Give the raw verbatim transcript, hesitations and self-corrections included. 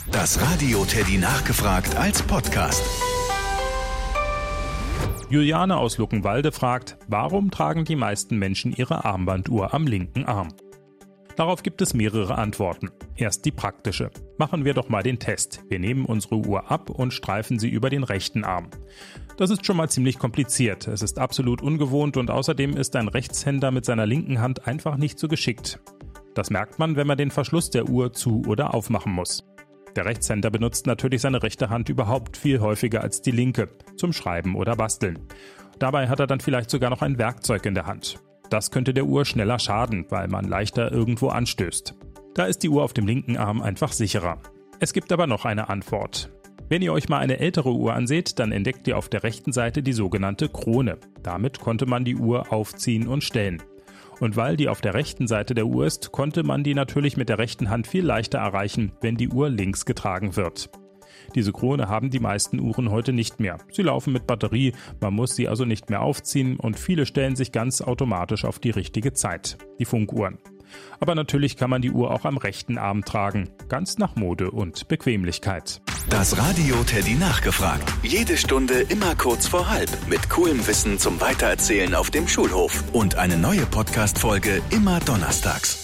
Das Radio Teddy nachgefragt als Podcast. Juliane aus Luckenwalde fragt, warum tragen die meisten Menschen ihre Armbanduhr am linken Arm? Darauf gibt es mehrere Antworten. Erst die praktische. Machen wir doch mal den Test. Wir nehmen unsere Uhr ab und streifen sie über den rechten Arm. Das ist schon mal ziemlich kompliziert. Es ist absolut ungewohnt und außerdem ist ein Rechtshänder mit seiner linken Hand einfach nicht so geschickt. Das merkt man, wenn man den Verschluss der Uhr zu- oder aufmachen muss. Der Rechtshänder benutzt natürlich seine rechte Hand überhaupt viel häufiger als die linke, zum Schreiben oder Basteln. Dabei hat er dann vielleicht sogar noch ein Werkzeug in der Hand. Das könnte der Uhr schneller schaden, weil man leichter irgendwo anstößt. Da ist die Uhr auf dem linken Arm einfach sicherer. Es gibt aber noch eine Antwort. Wenn ihr euch mal eine ältere Uhr anseht, dann entdeckt ihr auf der rechten Seite die sogenannte Krone. Damit konnte man die Uhr aufziehen und stellen. Und weil die auf der rechten Seite der Uhr ist, konnte man die natürlich mit der rechten Hand viel leichter erreichen, wenn die Uhr links getragen wird. Diese Krone haben die meisten Uhren heute nicht mehr. Sie laufen mit Batterie, man muss sie also nicht mehr aufziehen und viele stellen sich ganz automatisch auf die richtige Zeit, die Funkuhren. Aber natürlich kann man die Uhr auch am rechten Arm tragen, ganz nach Mode und Bequemlichkeit. Das Radio Teddy nachgefragt. Jede Stunde immer kurz vor halb mit coolem Wissen zum Weitererzählen auf dem Schulhof. Und eine neue Podcast-Folge immer donnerstags.